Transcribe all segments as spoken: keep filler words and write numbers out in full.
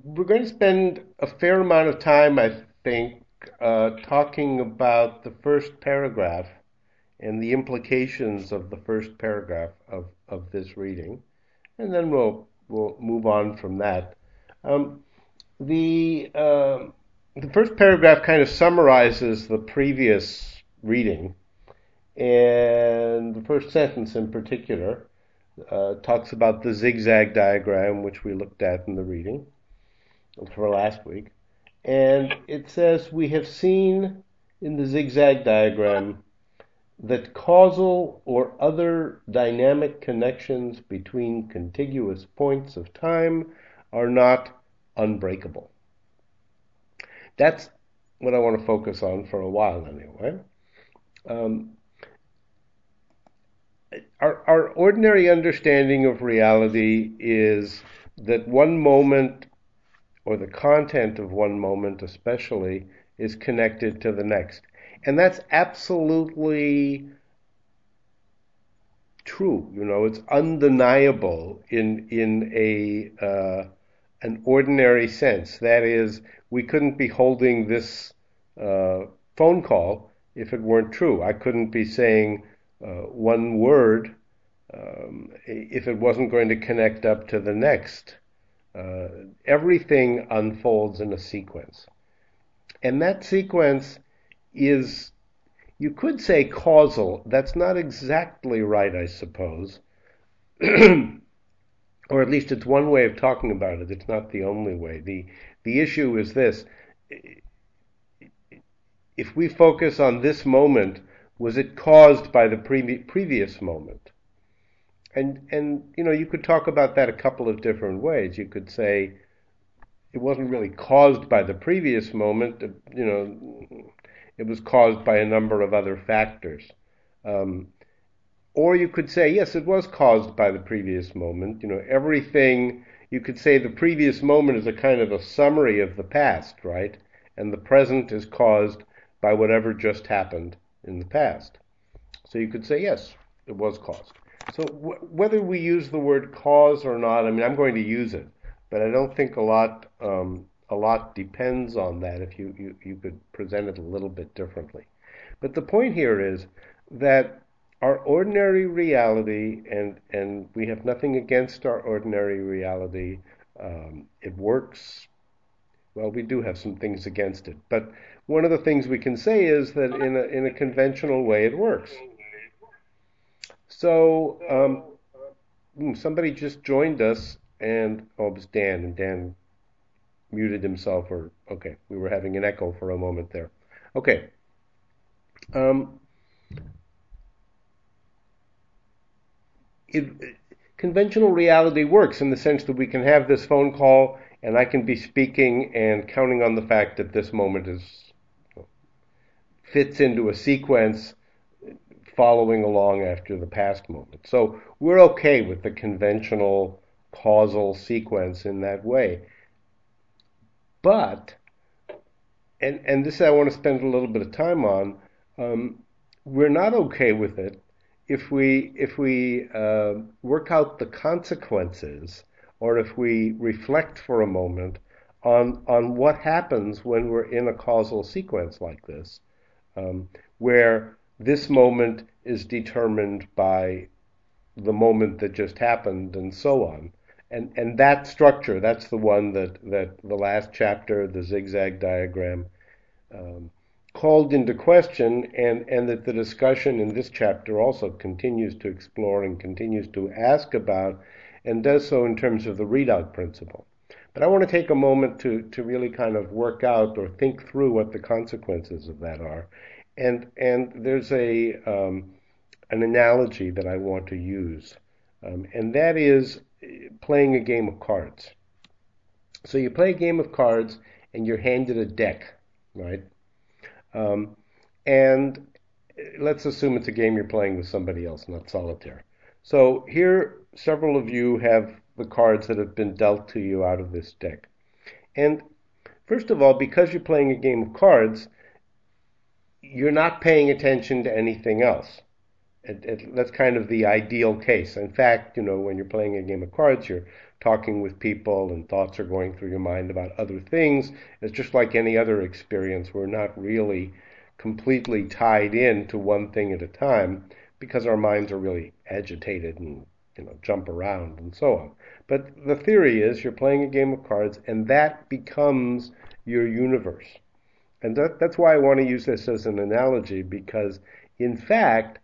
we're going to spend a fair amount of time, I think, uh, talking about the first paragraph and the implications of the first paragraph of, of this reading, and then we'll we'll move on from that. Um, the uh, the first paragraph kind of summarizes the previous reading, and the first sentence in particular uh, talks about the zigzag diagram, which we looked at in the reading for last week. And it says, we have seen in the zigzag diagram that causal or other dynamic connections between contiguous points of time are not unbreakable. That's what I want to focus on for a while anyway. Um, our, our ordinary understanding of reality is that one moment, or the content of one moment especially, is connected to the next. And that's absolutely true. You know, it's undeniable in in a uh, an ordinary sense. That is, we couldn't be holding this uh, phone call if it weren't true. I couldn't be saying uh, one word um, if it wasn't going to connect up to the next. Uh, everything unfolds in a sequence. And that sequence is, you could say, causal. That's not exactly right, I suppose. Or at least it's one way of talking about it. It's not the only way. The, the issue is this. If we focus on this moment, was it caused by the pre- previous moment? And, and, you know, you could talk about that a couple of different ways. You could say it wasn't really caused by the previous moment. You know, it was caused by a number of other factors. Um, or you could say, yes, it was caused by the previous moment. You know, everything, you could say the previous moment is a kind of a summary of the past, right? And the present is caused by whatever just happened in the past. So you could say, yes, it was caused. So w- whether we use the word cause or not, I mean, I'm going to use it, but I don't think a lot um, a lot depends on that if you, you, you could present it a little bit differently. But the point here is that our ordinary reality, and, and we have nothing against our ordinary reality, um, it works. Well, we do have some things against it, but one of the things we can say is that in a, in a conventional way it works. So um, somebody just joined us, and oh, it was Dan, and Dan muted himself, or okay, we were having an echo for a moment there. Okay. Um, it, conventional reality works in the sense that we can have this phone call, and I can be speaking and counting on the fact that this moment is fits into a sequence following along after the past moment. So we're okay with the conventional causal sequence in that way. But, and, and this I want to spend a little bit of time on, um, we're not okay with it if we, if we uh, work out the consequences, or if we reflect for a moment on, on what happens when we're in a causal sequence like this, um, where this moment is determined by the moment that just happened, and so on. And and that structure, that's the one that, that the last chapter, the zigzag diagram, um, called into question, and, and that the discussion in this chapter also continues to explore and continues to ask about, and does so in terms of the readout principle. But I want to take a moment to, to really kind of work out or think through what the consequences of that are. And and there's a um, an analogy that I want to use, um, and that is playing a game of cards. So you play a game of cards, and you're handed a deck, right? Um, and let's assume it's a game you're playing with somebody else, not solitaire. So here, several of you have the cards that have been dealt to you out of this deck. And first of all, because you're playing a game of cards, you're not paying attention to anything else. It, it, that's kind of the ideal case. In fact, you know, when you're playing a game of cards, you're talking with people and thoughts are going through your mind about other things. It's just like any other experience. We're not really completely tied in to one thing at a time because our minds are really agitated and, you know, jump around and so on. But the theory is you're playing a game of cards and that becomes your universe. And that, that's why I want to use this as an analogy, because in fact,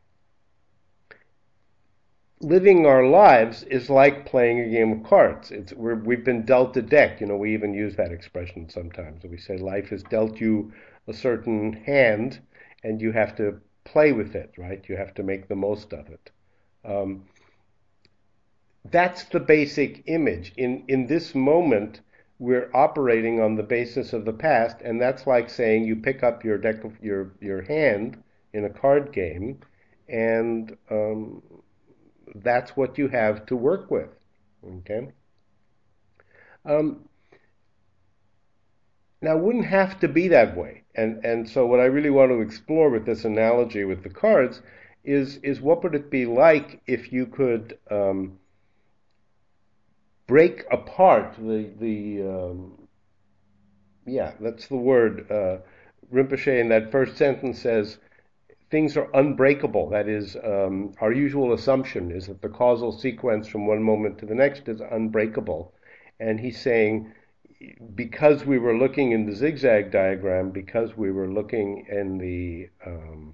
living our lives is like playing a game of cards. It's we're, we've been dealt a deck. You know, we even use that expression sometimes. We say life has dealt you a certain hand, and you have to play with it, right? You have to make the most of it. Um, that's the basic image. In in this moment, we're operating on the basis of the past, and that's like saying you pick up your deck of your your hand in a card game, and um, that's what you have to work with. Okay. Um, now, it wouldn't have to be that way, and and so what I really want to explore with this analogy with the cards is is what would it be like if you could um, break apart the the um, yeah, that's the word. Uh, Rinpoche in that first sentence says things are unbreakable. That is, um, our usual assumption is that the causal sequence from one moment to the next is unbreakable. And he's saying, because we were looking in the zigzag diagram, because we were looking in the, um,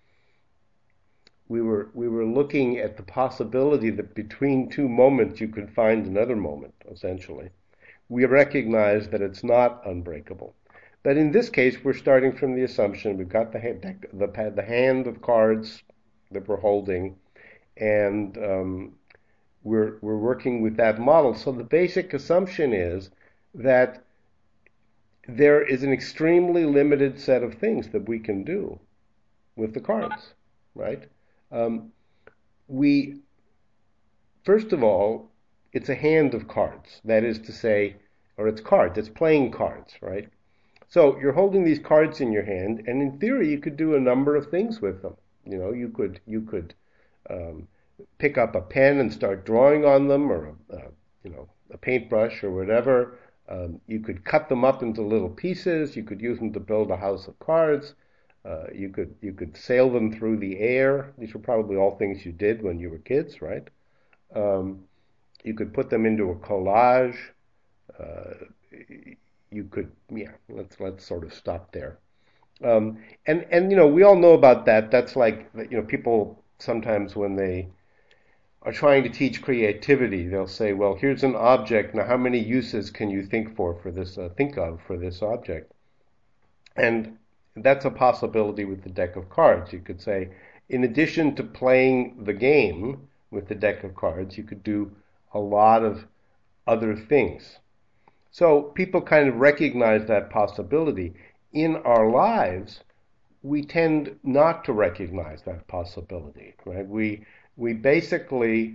we were we were looking at the possibility that between two moments you could find another moment, essentially. We recognize that it's not unbreakable. But in this case, we're starting from the assumption we've got the hand, the, the hand of cards that we're holding, and um, we're we're working with that model. So the basic assumption is that there is an extremely limited set of things that we can do with the cards, right? Um, we, first of all, it's a hand of cards. That is to say, or it's cards. It's playing cards, right? So you're holding these cards in your hand, and in theory, you could do a number of things with them. You know, you could you could um, pick up a pen and start drawing on them, or a, a you know a paintbrush or whatever. Um, you could cut them up into little pieces. You could use them to build a house of cards. Uh, you could you could sail them through the air. These were probably all things you did when you were kids, right? Um, you could put them into a collage. Uh, you could, yeah, let's let's sort of stop there. Um, and and you know, we all know about that. That's like, you know, people sometimes when they are trying to teach creativity, they'll say, well, here's an object. Now, how many uses can you think for for this? Uh, think of for this object? And that's a possibility with the deck of cards. You could say, in addition to playing the game with the deck of cards, you could do a lot of other things. So people kind of recognize that possibility. In our lives, we tend not to recognize that possibility, right? We we basically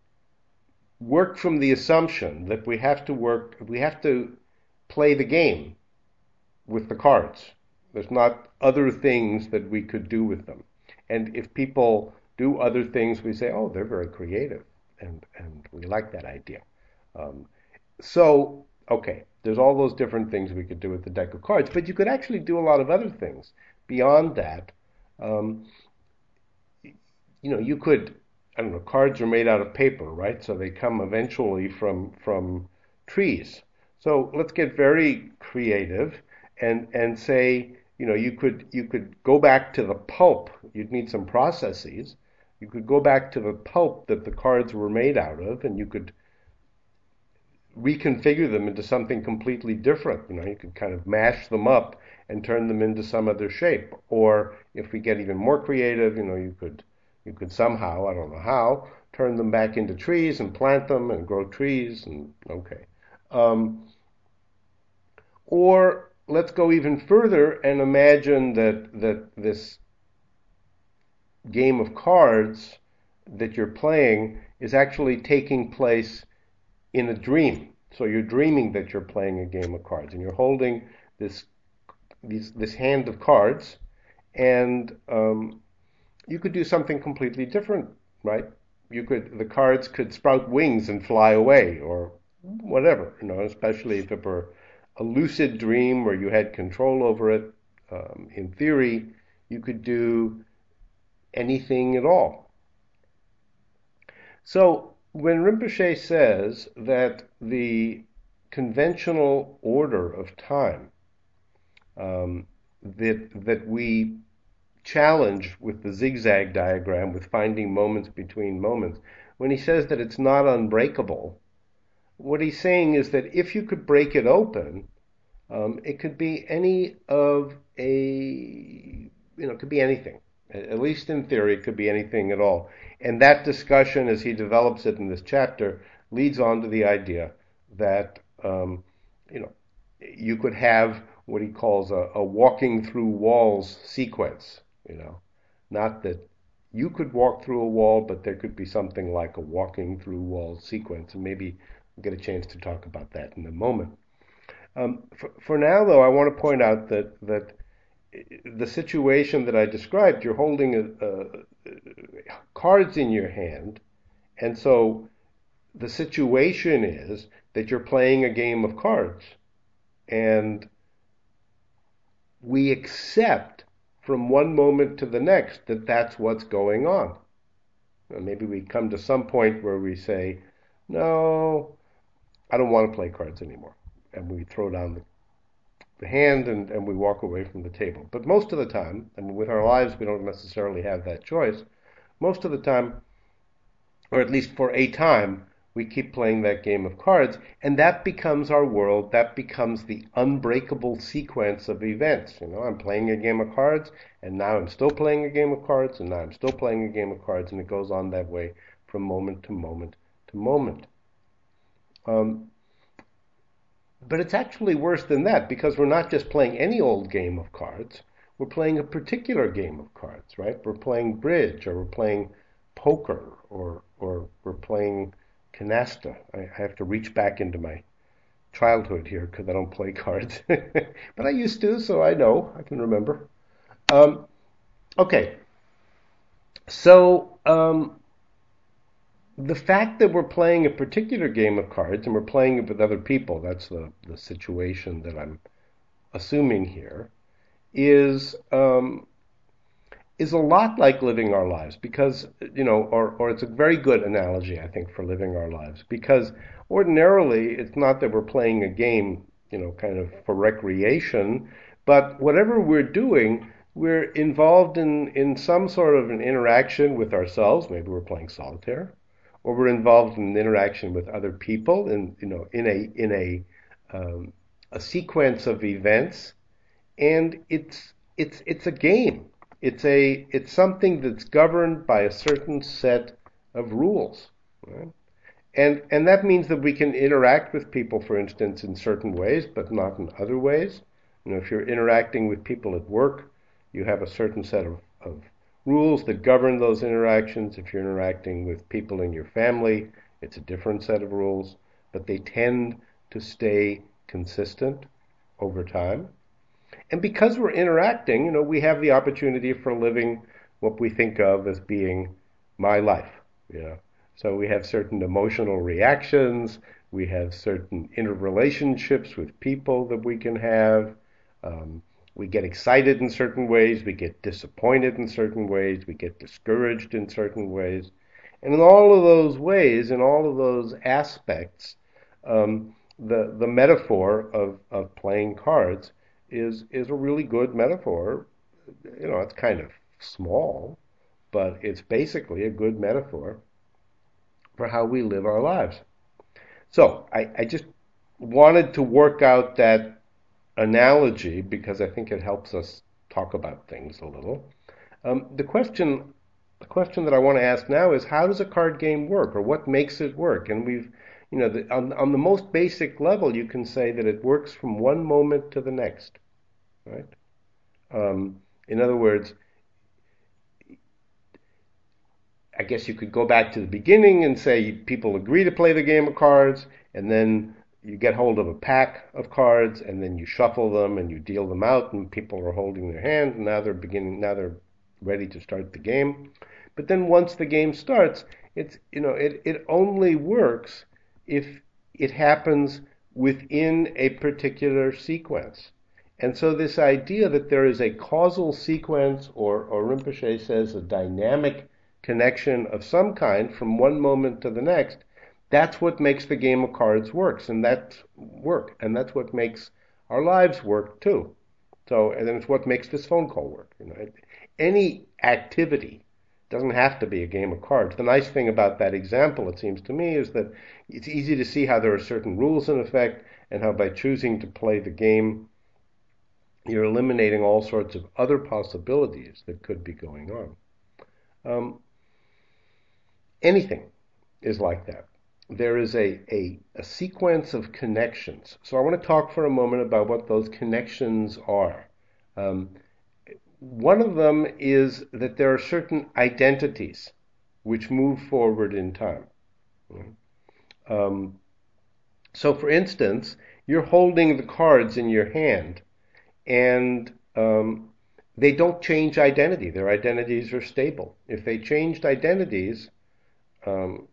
work from the assumption that we have to work, we have to play the game with the cards. There's not other things that we could do with them. And if people do other things, we say, oh, they're very creative, and and we like that idea. Um, so. Okay, there's all those different things we could do with the deck of cards, but you could actually do a lot of other things beyond that. Um, you know, you could, I don't know, cards are made out of paper, right? So they come eventually from from trees. So let's get very creative and and say, you know, you could you could go back to the pulp. You'd need some processes. You could go back to the pulp that the cards were made out of, and you could reconfigure them into something completely different. You know, you could kind of mash them up and turn them into some other shape. Or if we get even more creative, you know, you could you could somehow, I don't know how, turn them back into trees and plant them and grow trees. And okay. Um, or let's go even further and imagine that that this game of cards that you're playing is actually taking place in a dream. So you're dreaming that you're playing a game of cards, and you're holding this these, this hand of cards, and um, you could do something completely different, right? You could, the cards could sprout wings and fly away, or whatever, you know, especially if it were a lucid dream where you had control over it. Um, in theory, you could do anything at all. So when Rinpoche says that the conventional order of time um, that that we challenge with the zigzag diagram, with finding moments between moments, when he says that it's not unbreakable, what he's saying is that if you could break it open, um, it could be any of a, you know, it could be anything. At least in theory, it could be anything at all. And that discussion, as he develops it in this chapter, leads on to the idea that, um, you know, you could have what he calls a, a walking through walls sequence, you know, not that you could walk through a wall, but there could be something like a walking through walls sequence, and maybe we'll get a chance to talk about that in a moment. Um, for, for now, though, I want to point out that that the situation that I described, you're holding a, a, cards in your hand, and so the situation is that you're playing a game of cards, and we accept from one moment to the next that that's what's going on. And maybe we come to some point where we say, no, I don't want to play cards anymore, and we throw down the the hand and, and we walk away from the table. But most of the time, and with our lives we don't necessarily have that choice, most of the time, or at least for a time, we keep playing that game of cards, and that becomes our world. That becomes the unbreakable sequence of events. You know, I'm playing a game of cards, and now I'm still playing a game of cards, and now I'm still playing a game of cards, and it goes on that way from moment to moment to moment. Um, But it's actually worse than that, because we're not just playing any old game of cards. We're playing a particular game of cards, right? We're playing bridge, or we're playing poker, or or we're playing canasta. I have to reach back into my childhood here because I don't play cards. But I used to, so I know. I can remember. Um, okay. So um, the fact that we're playing a particular game of cards and we're playing it with other people, that's the, the situation that I'm assuming here, is um, is a lot like living our lives, because, you know, or, or it's a very good analogy, I think, for living our lives, because ordinarily it's not that we're playing a game, you know, kind of for recreation, but whatever we're doing, we're involved in, in some sort of an interaction with ourselves. Maybe we're playing solitaire, or we're involved in an interaction with other people, in, you know, in a in a um, a sequence of events, and it's it's it's a game. It's a it's something that's governed by a certain set of rules, right? And and that means that we can interact with people, for instance, in certain ways, but not in other ways. You know, if you're interacting with people at work, you have a certain set of, of rules that govern those interactions. If you're interacting with people in your family, it's a different set of rules, but they tend to stay consistent over time. And because we're interacting, you know, we have the opportunity for living what we think of as being my life, you know. So we have certain emotional reactions, we have certain interrelationships with people that we can have. Um, we get excited in certain ways, we get disappointed in certain ways, we get discouraged in certain ways. And in all of those ways, in all of those aspects, um, the the metaphor of, of playing cards is is a really good metaphor. You know, it's kind of small, but it's basically a good metaphor for how we live our lives. So I, I just wanted to work out that analogy because I think it helps us talk about things a little. Um, the question the question that I want to ask now is, how does a card game work, or what makes it work? And we've, you know, the, on, on the most basic level, you can say that it works from one moment to the next, right? Um, in other words, I guess you could go back to the beginning and say people agree to play the game of cards, and then you get hold of a pack of cards, and then you shuffle them and you deal them out, and people are holding their hand, and now they're beginning, now they're ready to start the game. But then once the game starts, it's you know it, it only works if it happens within a particular sequence. And so this idea that there is a causal sequence, or, or Rinpoche says a dynamic connection of some kind from one moment to the next, that's what makes the game of cards works, and that's work, and that's what makes our lives work too. So, and then it's what makes this phone call work. You know, any activity doesn't have to be a game of cards. The nice thing about that example, it seems to me, is that it's easy to see how there are certain rules in effect, and how by choosing to play the game, you're eliminating all sorts of other possibilities that could be going on. Um, anything is like that. There is a, a, a sequence of connections. So I want to talk for a moment about what those connections are. Um, one of them is that there are certain identities which move forward in time. Um, so for instance, you're holding the cards in your hand, and um, they don't change identity. Their identities are stable. If they changed identities, um,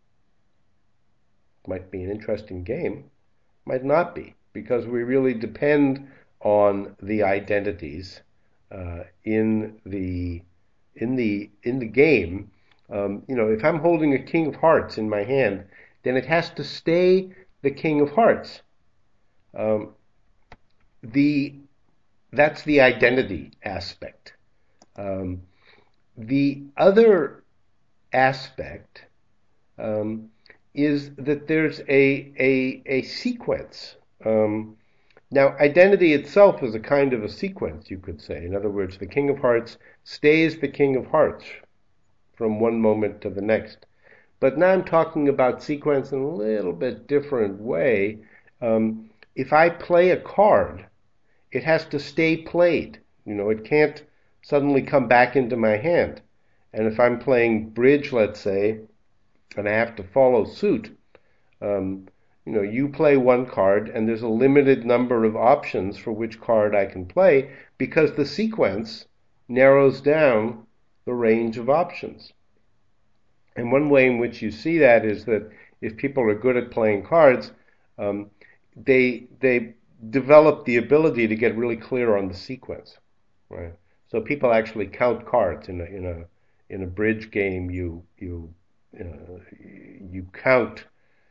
might be an interesting game, might not be, because we really depend on the identities uh, in the in the in the game. Um, you know, if I'm holding a King of Hearts in my hand, then it has to stay the King of Hearts. Um, the that's the identity aspect. Um, the other aspect um, is that there's a a, a sequence. Um, now, identity itself is a kind of a sequence, you could say. In other words, the King of Hearts stays the King of Hearts from one moment to the next. But now I'm talking about sequence in a little bit different way. Um, if I play a card, it has to stay played. You know, it can't suddenly come back into my hand. And if I'm playing bridge, let's say, and I have to follow suit, um, you know, you play one card, and there's a limited number of options for which card I can play, because the sequence narrows down the range of options. And one way in which you see that is that if people are good at playing cards, um, they they develop the ability to get really clear on the sequence, right? So people actually count cards in a in a in a bridge game. You you uh, you count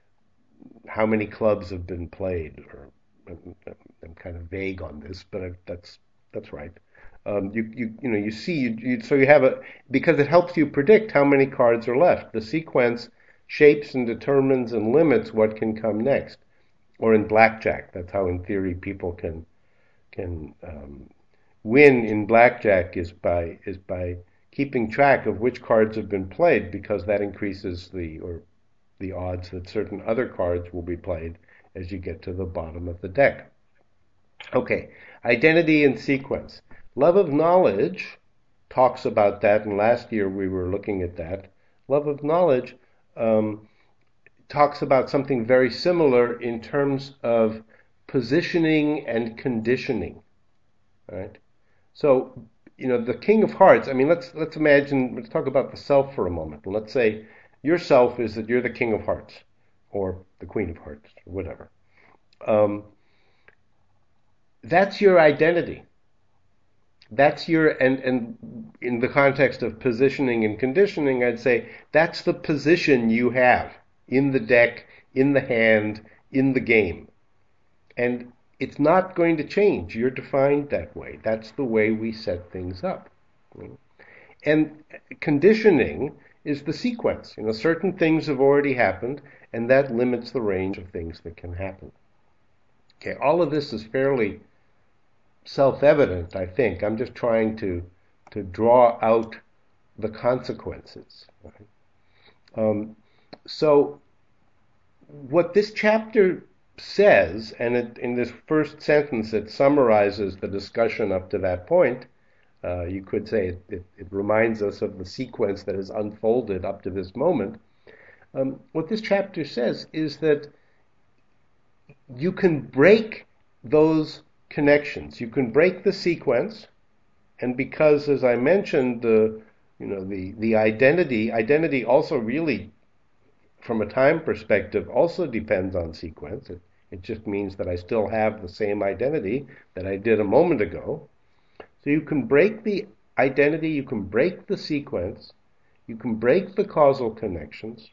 how many clubs have been played. Or I'm kind of vague on this, but I, that's that's right. Um, you you you know you see you, you so you have a because it helps you predict how many cards are left. The sequence shapes and determines and limits what can come next. Or in blackjack, that's how in theory people can can um, win in blackjack is by is by keeping track of which cards have been played, because that increases the or the odds that certain other cards will be played as you get to the bottom of the deck. Okay, identity and sequence. Love of knowledge talks about that, and last year we were looking at that. Love of knowledge um, talks about something very similar in terms of positioning and conditioning, right? So, you know, the King of Hearts, I mean, let's let's imagine, let's talk about the self for a moment. Let's say your self is that you're the King of Hearts, or the Queen of Hearts, or whatever. Um, that's your identity. That's your, and, and in the context of positioning and conditioning, I'd say that's the position you have in the deck, in the hand, in the game. And it's not going to change. You're defined that way. That's the way we set things up. And conditioning is the sequence. You know, certain things have already happened, and that limits the range of things that can happen. Okay, all of this is fairly self-evident, I think. I'm just trying to to draw out the consequences. Right? Um, so what this chapter says, and it, in this first sentence it summarizes the discussion up to that point, uh, you could say it, it, it reminds us of the sequence that has unfolded up to this moment. Um, what this chapter says is that you can break those connections. You can break the sequence, And because, as I mentioned, the you know the the identity identity also really, from a time perspective, also depends on sequence. It, it just means that I still have the same identity that I did a moment ago. So you can break the identity, you can break the sequence, you can break the causal connections,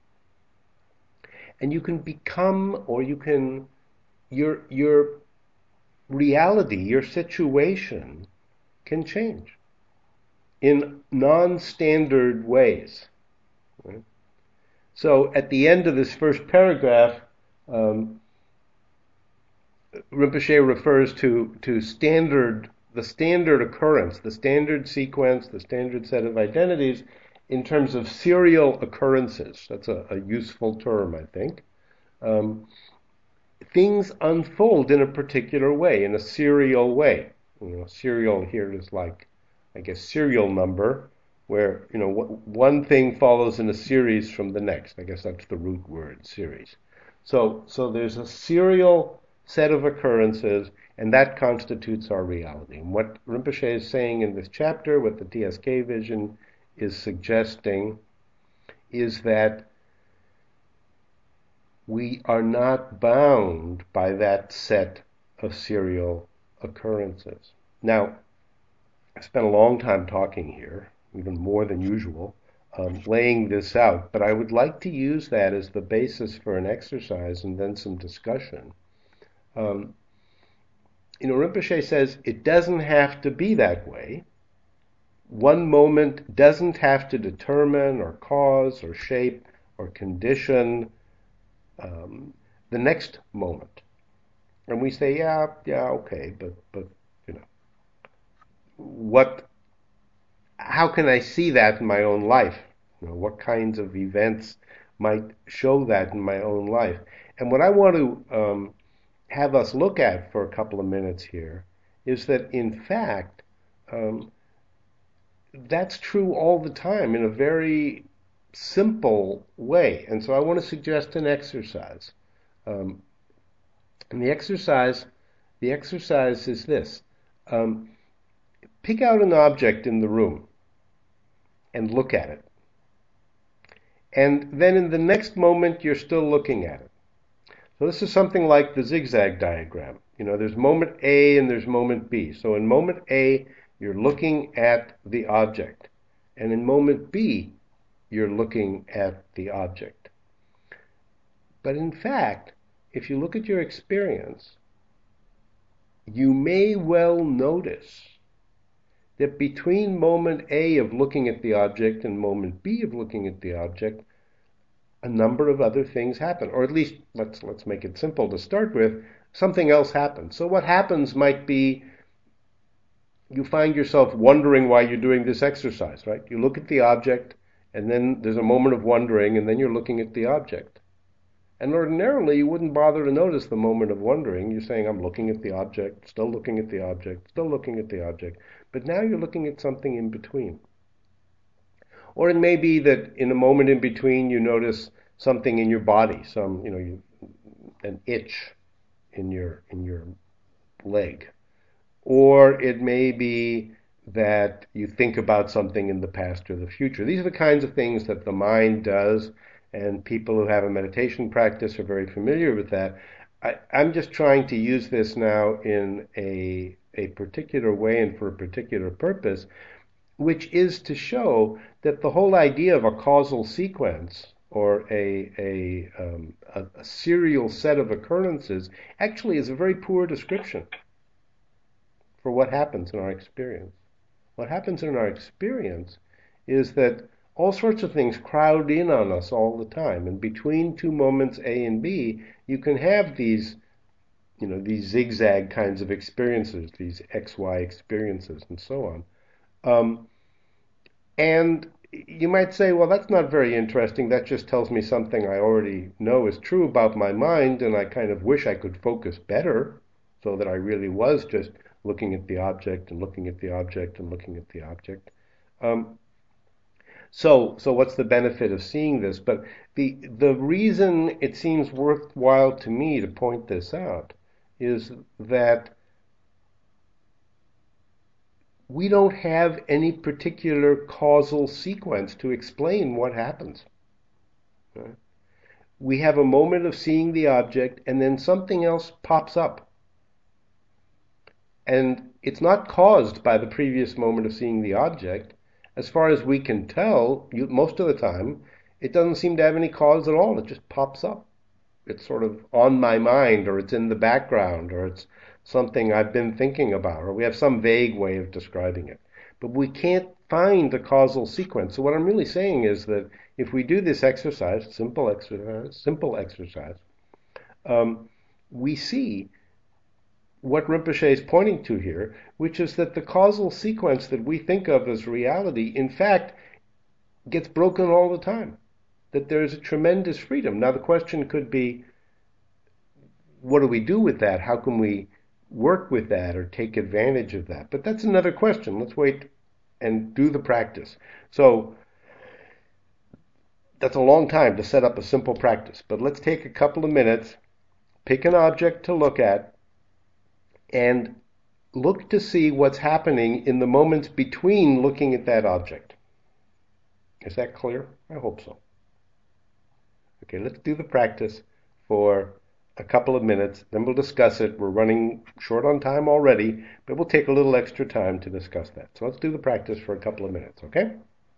and you can become, or you can, your your reality, your situation can change in non-standard ways. Right? So at the end of this first paragraph, um, Rinpoche refers to, to standard, the standard occurrence, the standard sequence, the standard set of identities in terms of serial occurrences. That's a, a useful term, I think. Um, things unfold in a particular way, in a serial way. You know, serial here is like, I guess, serial number, where, you know, one thing follows in a series from the next. I guess that's the root word, series. So, so there's a serial set of occurrences, and that constitutes our reality. And what Rinpoche is saying in this chapter, what the T S K vision is suggesting, is that we are not bound by that set of serial occurrences. Now, I spent a long time talking here, even more than usual, um, laying this out, but I would like to use that as the basis for an exercise and then some discussion. Um, you know, Rinpoche says it doesn't have to be that way. One moment doesn't have to determine or cause or shape or condition um, the next moment. And we say, yeah, yeah, okay, but, but, you know, what, how can I see that in my own life? You know, what kinds of events might show that in my own life? And what I want to um, have us look at for a couple of minutes here is that, in fact, um, that's true all the time in a very simple way. And so I want to suggest an exercise. Um, and the exercise, the exercise is this. Um, pick out an object in the room and look at it. And then in the next moment, you're still looking at it. So this is something like the zigzag diagram. You know, there's moment A and there's moment B. So in moment A, you're looking at the object. And in moment B, you're looking at the object. But in fact, if you look at your experience, you may well notice that between moment A of looking at the object and moment B of looking at the object, a number of other things happen. Or at least, let's let's make it simple to start with, something else happens. So what happens might be you find yourself wondering why you're doing this exercise, right? You look at the object, and then there's a moment of wondering, and then you're looking at the object. And ordinarily, you wouldn't bother to notice the moment of wondering. You're saying, I'm looking at the object, still looking at the object, still looking at the object. But now you're looking at something in between. Or it may be that in a moment in between, you notice something in your body, some, you know, you, an itch in your in your leg. Or it may be that you think about something in the past or the future. These are the kinds of things that the mind does, and people who have a meditation practice are very familiar with that. I, I'm just trying to use this now in a, a particular way and for a particular purpose, which is to show that the whole idea of a causal sequence or a, a, um, a, a serial set of occurrences actually is a very poor description for what happens in our experience. What happens in our experience is that all sorts of things crowd in on us all the time, and between two moments A and B, you can have these, you know, these zigzag kinds of experiences, these X Y experiences, and so on. Um, and you might say, well, that's not very interesting. That just tells me something I already know is true about my mind, and I kind of wish I could focus better so that I really was just looking at the object and looking at the object and looking at the object. Um, so, so what's the benefit of seeing this? But the the reason it seems worthwhile to me to point this out is that we don't have any particular causal sequence to explain what happens. Right? We have a moment of seeing the object, and then something else pops up. And it's not caused by the previous moment of seeing the object. As far as we can tell, you, most of the time, it doesn't seem to have any cause at all. It just pops up. It's sort of on my mind, or it's in the background, or it's something I've been thinking about, or we have some vague way of describing it. But we can't find a causal sequence. So what I'm really saying is that if we do this exercise, simple exercise, simple exercise, um, we see what Rinpoche is pointing to here, which is that the causal sequence that we think of as reality, in fact, gets broken all the time. That there is a tremendous freedom. Now the question could be, what do we do with that? How can we work with that or take advantage of that? But that's another question. Let's wait and do the practice. So that's a long time to set up a simple practice, but let's take a couple of minutes, pick an object to look at, and look to see what's happening in the moments between looking at that object. Is that clear? I hope so. Okay, let's do the practice for a couple of minutes, then we'll discuss it. We're running short on time already, but we'll take a little extra time to discuss that. So let's do the practice for a couple of minutes, okay?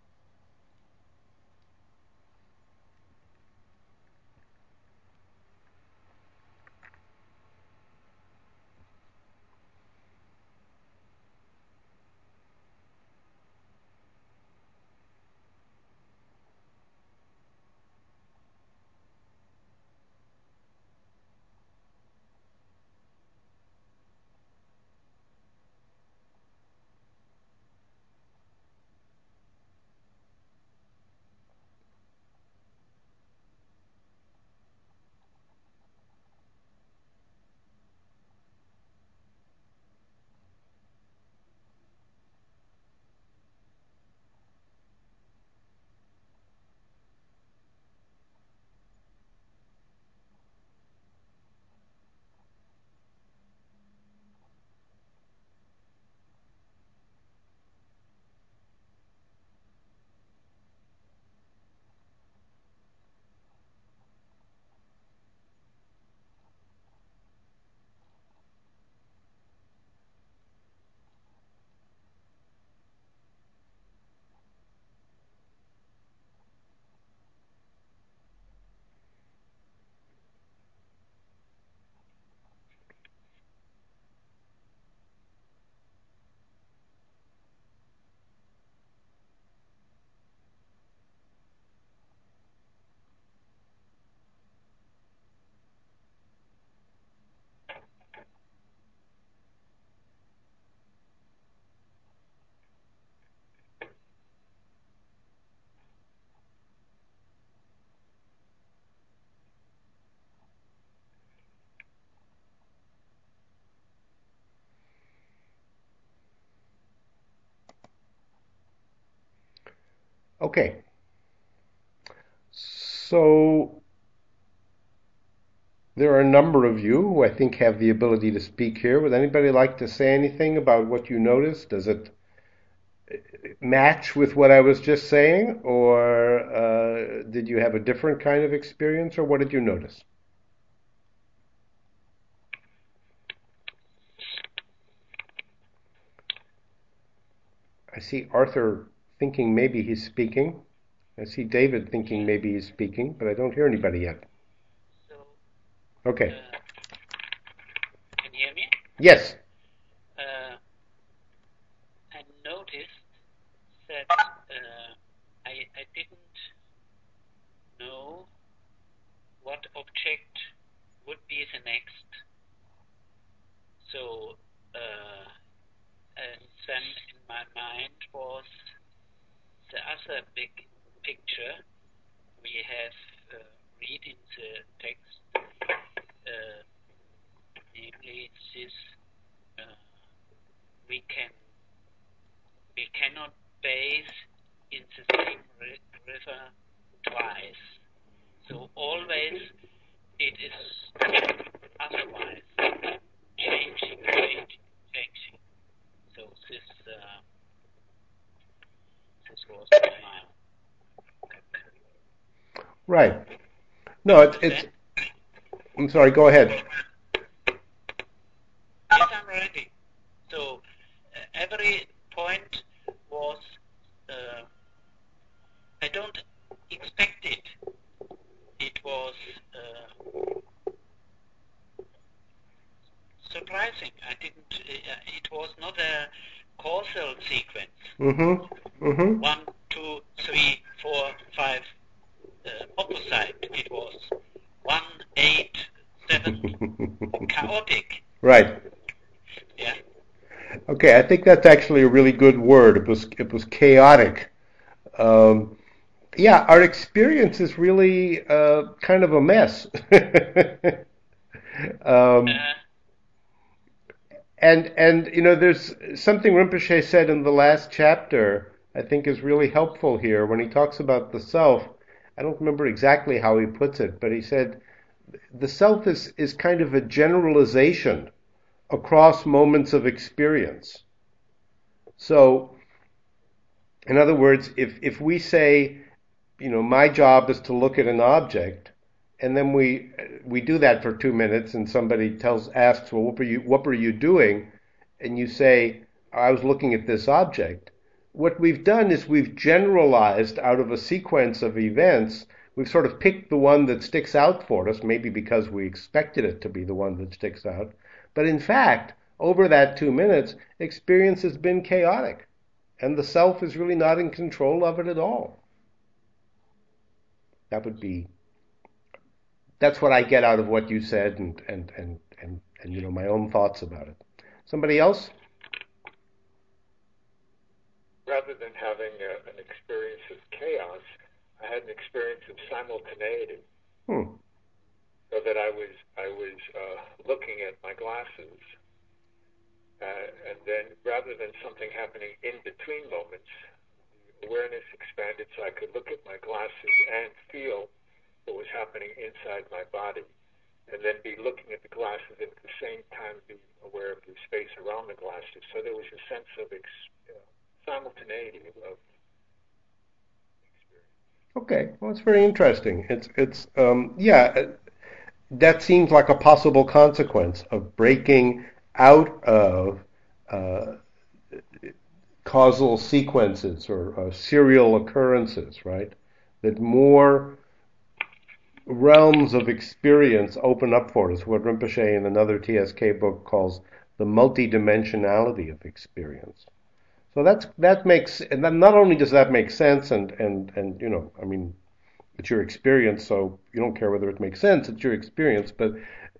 Okay. So there are a number of you who I think have the ability to speak here. Would anybody like to say anything about what you noticed? Does it match with what I was just saying, or uh, did you have a different kind of experience, or what did you notice? I see Arthur thinking maybe he's speaking. I see David thinking maybe he's speaking, but I don't hear anybody yet. So, okay. Uh, can you hear me? Yes. Uh, I noticed that uh, I, I didn't know what object would be the next. So, uh, and then in my mind was the other big picture we have uh, read in the text, uh, namely this uh, we can we cannot bathe in the same ri- river twice. So always it is otherwise, changing, changing, changing. So this uh, Right. No, it's, it's, I'm sorry, go ahead. Yes, I'm ready. So uh, every point was, uh, I don't expect it. It was uh, surprising. I didn't, uh, it was not a causal sequence. Mm-hmm. Mm-hmm. One, two, three, four, five, uh, opposite. It was one, eight, seven, chaotic. Right. Yeah. Okay, I think that's actually a really good word. It was it was chaotic. Um, yeah, our experience is really uh, kind of a mess. um, Uh, and and you know, there's something Rinpoche said in the last chapter I think is really helpful here when he talks about the self. I don't remember exactly how he puts it, but he said the self is, is kind of a generalization across moments of experience. So, in other words, if, if we say, you know, my job is to look at an object, and then we we do that for two minutes, and somebody tells asks, well, what were you what were you doing? And you say, I was looking at this object. What we've done is we've generalized out of a sequence of events. We've sort of picked the one that sticks out for us, maybe because we expected it to be the one that sticks out. But in fact, over that two minutes, experience has been chaotic, and the self is really not in control of it at all. That would be that's what I get out of what you said, and and and and, and you know, my own thoughts about it. Somebody else? Rather than having a, an experience of chaos, I had an experience of simultaneity. Hmm. So that I was I was uh, looking at my glasses, uh, and then rather than something happening in between moments, the awareness expanded so I could look at my glasses and feel what was happening inside my body, and then be looking at the glasses and at the same time be aware of the space around the glasses. So there was a sense of ex- uh, simultaneity of experience. Okay, well, it's very interesting. It's it's um, yeah, that seems like a possible consequence of breaking out of uh, causal sequences or uh, serial occurrences, right? That more realms of experience open up for us, what Rinpoche in another T S K book calls the multidimensionality of experience. So that's that makes, and then not only does that make sense, and and and you know, I mean, it's your experience, so you don't care whether it makes sense. It's your experience, but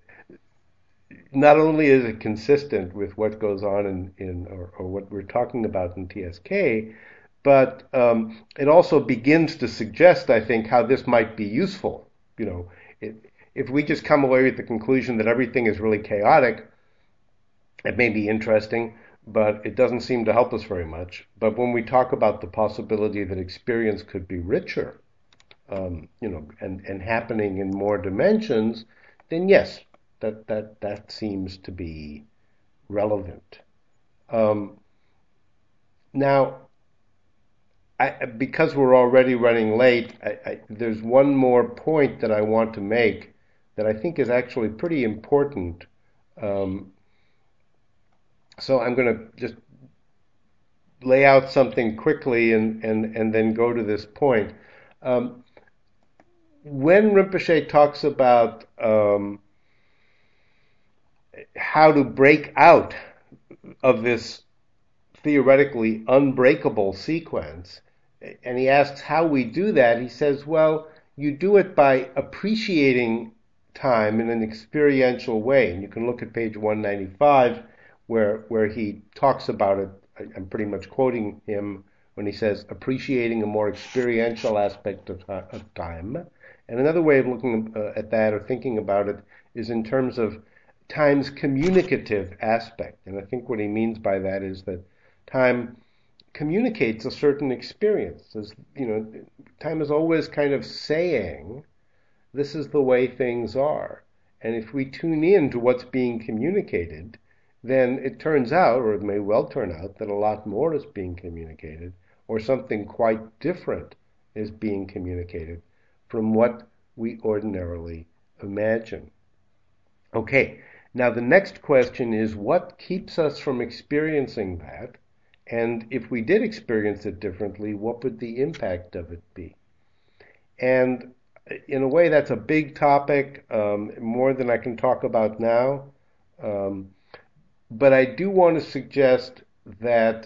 not only is it consistent with what goes on in, in or, or what we're talking about in T S K, but um, it also begins to suggest, I think, how this might be useful. You know, it, if we just come away with the conclusion that everything is really chaotic, it may be interesting, but it doesn't seem to help us very much. But when we talk about the possibility that experience could be richer, um, you know, and, and happening in more dimensions, then yes, that that that seems to be relevant. Um, now, I, because we're already running late, I, I, there's one more point that I want to make that I think is actually pretty important. Um, so I'm going to just lay out something quickly and, and, and then go to this point. Um, when Rinpoche talks about um, how to break out of this theoretically unbreakable sequence, and he asks how we do that, he says, well, you do it by appreciating time in an experiential way. And you can look at page one ninety-five where where he talks about it. I'm pretty much quoting him when he says appreciating a more experiential aspect of, of time. And another way of looking uh, at that or thinking about it is in terms of time's communicative aspect. And I think what he means by that is that time communicates a certain experience. As, you know, time is always kind of saying, this is the way things are. And if we tune in to what's being communicated, then it turns out, or it may well turn out, that a lot more is being communicated, or something quite different is being communicated from what we ordinarily imagine. Okay, now the next question is, what keeps us from experiencing that? And if we did experience it differently, what would the impact of it be? And in a way, that's a big topic, um, more than I can talk about now. Um, but I do want to suggest that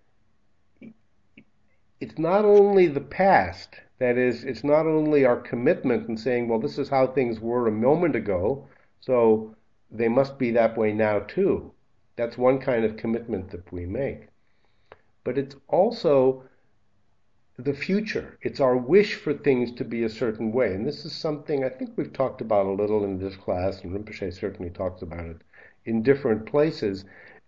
it's not only the past, that is, it's not only our commitment in saying, well, this is how things were a moment ago, so they must be that way now too. That's one kind of commitment that we make. But it's also the future. It's our wish for things to be a certain way. And this is something I think we've talked about a little in this class, and Rinpoche certainly talks about it in different places.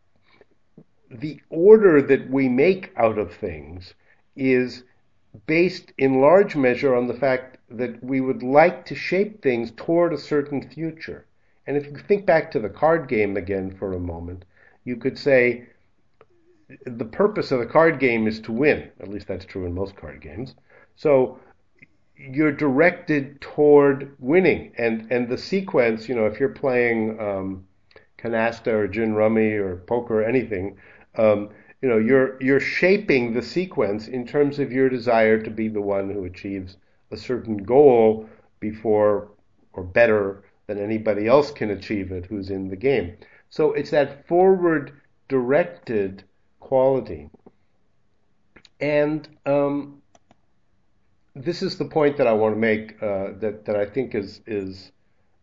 The order that we make out of things is based in large measure on the fact that we would like to shape things toward a certain future. And if you think back to the card game again for a moment, you could say the purpose of the card game is to win. At least that's true in most card games. So you're directed toward winning. And, and the sequence, you know, if you're playing um, canasta or gin rummy or poker or anything, um, you know, you're you're shaping the sequence in terms of your desire to be the one who achieves a certain goal before or better than anybody else can achieve it who's in the game. So it's that forward-directed quality. And um, this is the point that I want to make, uh, that, that I think is, is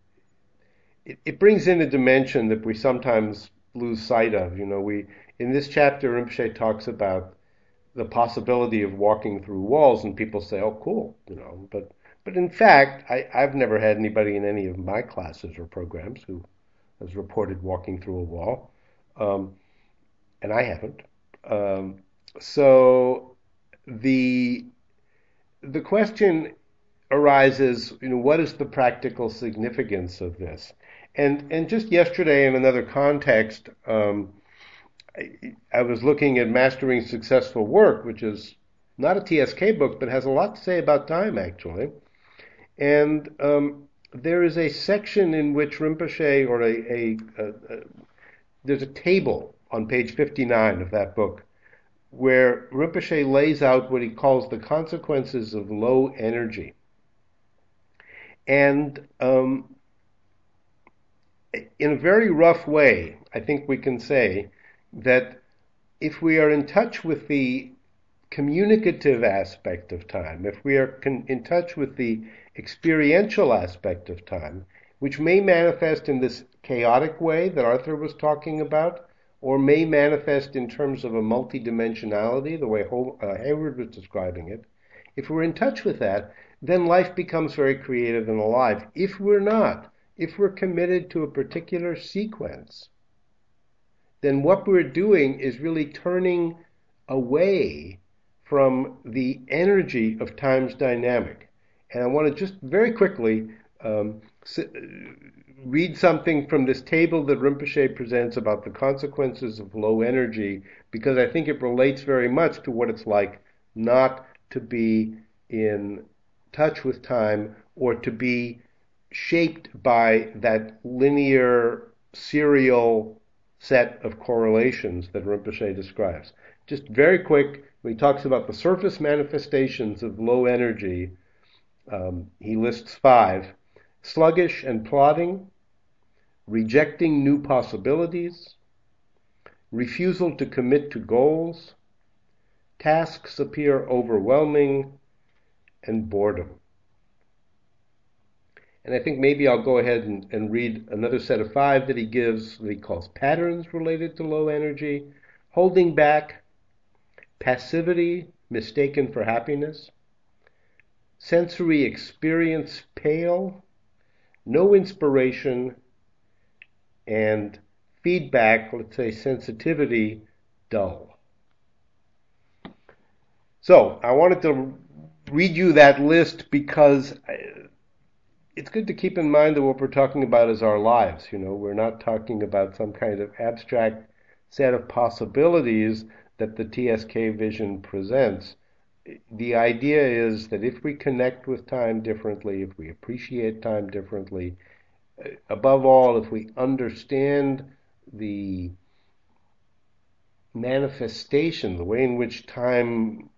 it, it brings in a dimension that we sometimes lose sight of. You know, we in this chapter, Rinpoche talks about the possibility of walking through walls, and people say, oh, cool, you know, but But in fact, I, I've never had anybody in any of my classes or programs who has reported walking through a wall, um, and I haven't. Um, so the the question arises, you know, what is the practical significance of this? And and just yesterday in another context, um, I, I was looking at Mastering Successful Work, which is not a T S K book, but has a lot to say about time, actually. And um, there is a section in which Rinpoche, or a, a, a, a there's a table on page fifty-nine of that book, where Rinpoche lays out what he calls the consequences of low energy. And um, in a very rough way, I think we can say that if we are in touch with the communicative aspect of time, if we are con- in touch with the experiential aspect of time, which may manifest in this chaotic way that Arthur was talking about, or may manifest in terms of a multidimensionality, the way uh, Hayward was describing it, if we're in touch with that, then life becomes very creative and alive. If we're not, if we're committed to a particular sequence, then what we're doing is really turning away from the energy of time's dynamic. And I want to just very quickly um, read something from this table that Rinpoche presents about the consequences of low energy, because I think it relates very much to what it's like not to be in touch with time, or to be shaped by that linear, serial set of correlations that Rinpoche describes. Just very quick, when he talks about the surface manifestations of low energy, um, he lists five: sluggish and plodding, rejecting new possibilities, refusal to commit to goals, tasks appear overwhelming, and boredom. And I think maybe I'll go ahead and, and read another set of five that he gives, that he calls patterns related to low energy: holding back, passivity mistaken for happiness, sensory experience pale, no inspiration, and feedback, let's say sensitivity, dull. So I wanted to read you that list because it's good to keep in mind that what we're talking about is our lives. You know, we're not talking about some kind of abstract set of possibilities that the T S K vision presents. the idea is that if we connect with time differently, if we appreciate time differently, uh, above all, if we understand the manifestation, the way in which time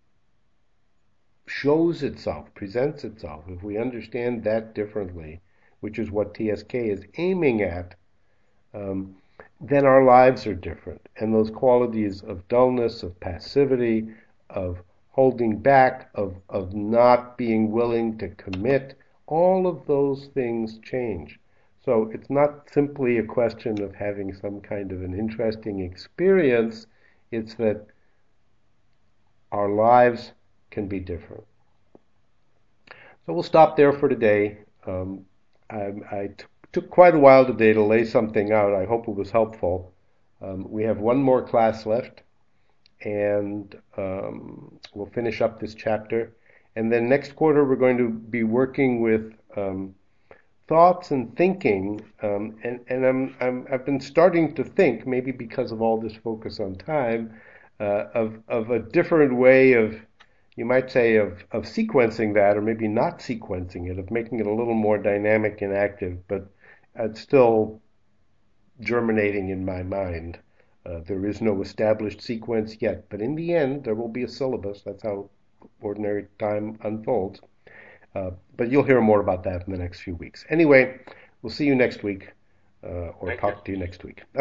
shows itself, presents itself, if we understand that differently, which is what T S K is aiming at, um, then our lives are different. And those qualities of dullness, of passivity, of holding back, of, of not being willing to commit, all of those things change. So it's not simply a question of having some kind of an interesting experience, it's that our lives can be different. So we'll stop there for today. Um, I, I t- took quite a while today to lay something out. I hope it was helpful. Um, we have one more class left, and um, we'll finish up this chapter. And then next quarter we're going to be working with um, thoughts and thinking. Um, and and I'm, I'm, I've been starting to think, maybe because of all this focus on time, uh, of, of a different way of, you might say, of, of sequencing that, or maybe not sequencing it, of making it a little more dynamic and active, but it's still germinating in my mind. Uh, there is no established sequence yet, but in the end, there will be a syllabus. That's how ordinary time unfolds. Uh, but you'll hear more about that in the next few weeks. Anyway, we'll see you next week, uh, or Thank talk you. to you next week.